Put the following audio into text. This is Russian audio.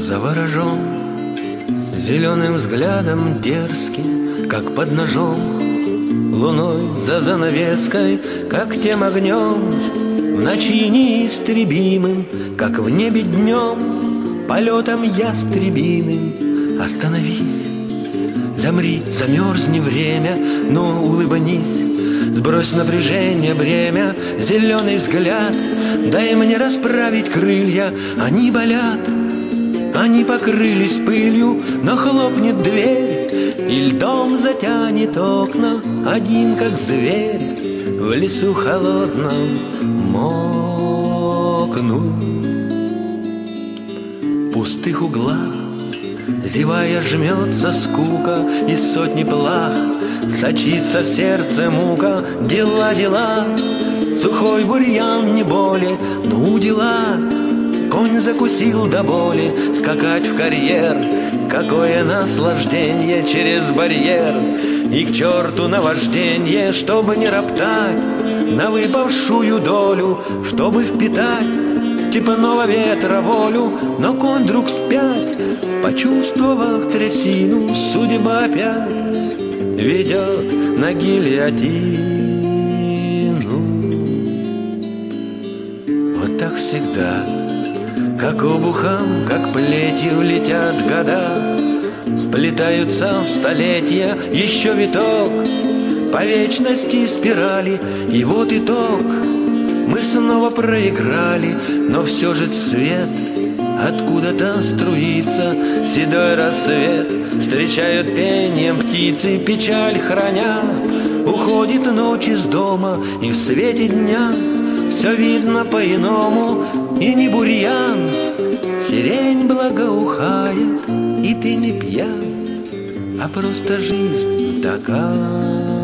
заворожен зеленым взглядом дерзким, как под ножом, луной за занавеской, как тем огнем, в ночи неистребимым, как в небе днем, полетом ястребиным. Остановись, замри, замерзни время, но улыбнись, сбрось напряжение, бремя, зеленый взгляд, дай мне расправить крылья, они болят. Они покрылись пылью, но хлопнет дверь, и льдом затянет окна, один как зверь, в лесу холодном мокну. В пустых углах, зевая, жмется скука, из сотни плах сочится в сердце мука. Дела, дела, сухой бурьян не боли, ну дела. Конь закусил до боли, скакать в карьер, какое наслаждение через барьер. И к черту наважденье, чтобы не роптать на выпавшую долю, чтобы впитать степного ветра волю. Но конь вдруг вспять, почувствовав трясину, судьба опять ведет на гильотину. Вот так всегда, как обухом, как плетью летят года, сплетаются в столетия, еще виток по вечности спирали. И вот итог, мы снова проиграли, но все же свет откуда-то струится, седой рассвет встречают пением птицы, печаль храня. Уходит ночь из дома, и в свете дня все видно по-иному, и не бурьян, сирень благоухает, и ты не пьян, а просто жизнь такая.